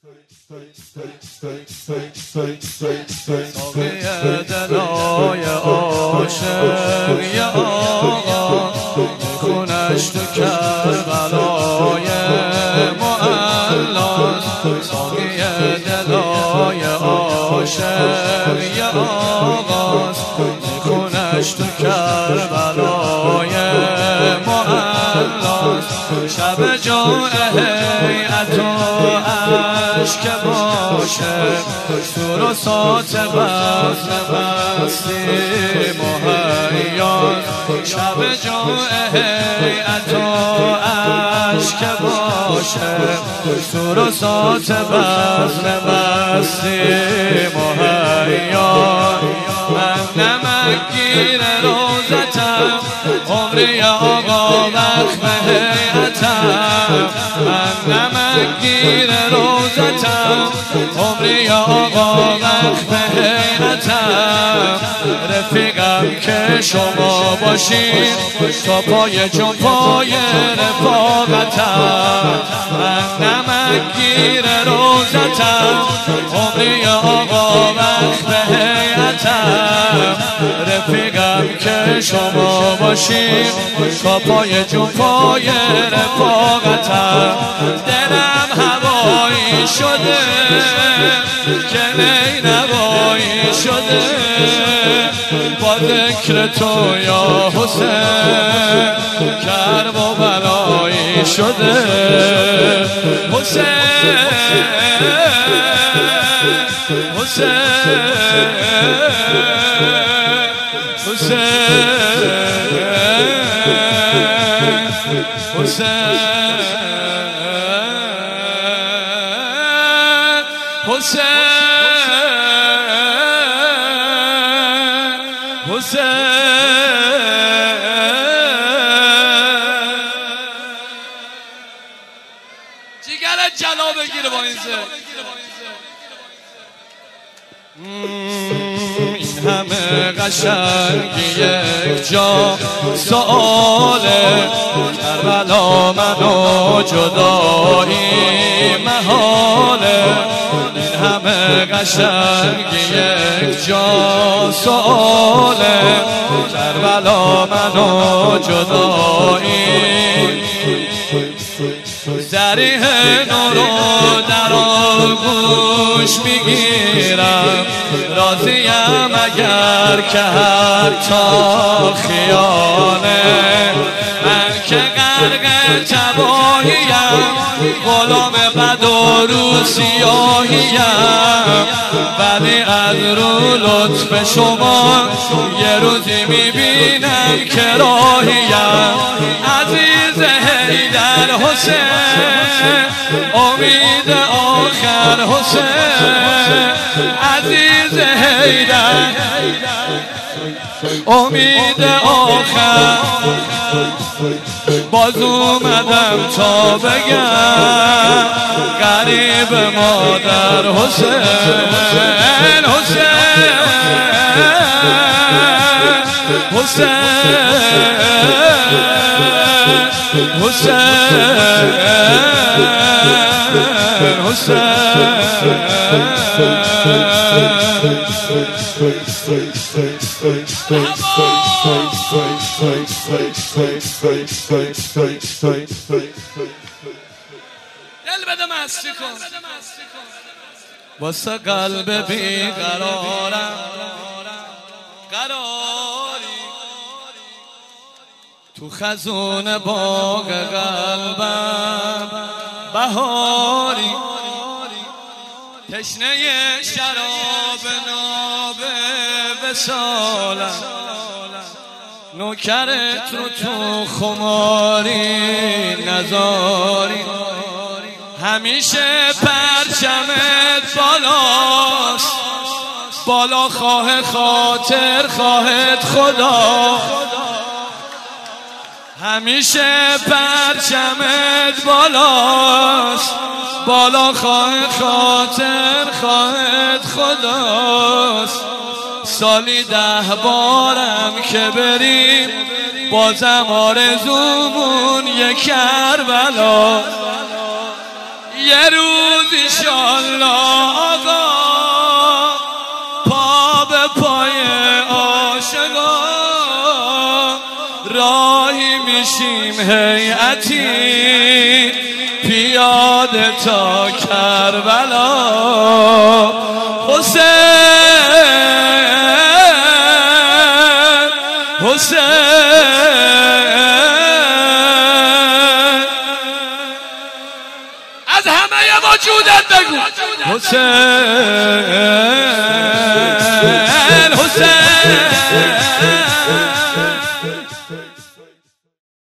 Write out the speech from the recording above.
دلای عاشق یا آقا خونش تو کربلای معلا ساقی دلای عاشق یا آقا خونش تو کربلای معلا شب جمعه هیئت و عشق باشه سور و سات بزن مستی مهیان شب جمعه هیئت و عشق باشه سور و سات بزن مستی مهیان من نمکگیر روزتم عمری آقا وقف هیئتم من نمکگیر روزتم عمری آقا وقف هیئتم رفیقم که شما باشید تا پای جون پای رفاقتم من نمکگیر روزتم عمری آقا وقف هیئتم رفیقم که شما باشید تا پای جون پای رفاقتم دلم هوایی شده که نینوایی شده با ذکر تو یا حسین کرب و بلایی شده حسین حسین حسین جیگرت جلا بگیره با این این همه قشنگی یک جا سؤاله کربلا منو جدایی محاله این همه قشنگی یک جا سؤاله کربلا منو جدایی ذریح نورو در آغوش میگیرم راضیم اگر که حتی خیانه من که غرق تباهیم غلام بد و رو سیاهیم ولی از رو لطف شما یه روزی میبینم که راهیم عزیز حیدر حسین امید آخر حسین عزیز حیدر امید آخر باز اومدم تا بگم غریب مادر حسین حسین حسین دل بده مستی کن واسه قلب بیقرارم قراری تو خزون باغ قلبم بهاری تشنه شراب ناب وصالم نوکرت رو تو خماری نزاری همیشه پرچمت بالاست بالا خواه خاطر خواهد خدا همیشه پرچمت بالاست بالا خواه خاطر خواهد خداست سالی 10 بارم که بریم بازم آرزومون یه کربلا یه روز ایشالله آقا پا به پای عاشقا راهی میشیم هیئتی پیاده تا کربلا حسین از همه وجودت بگو حسین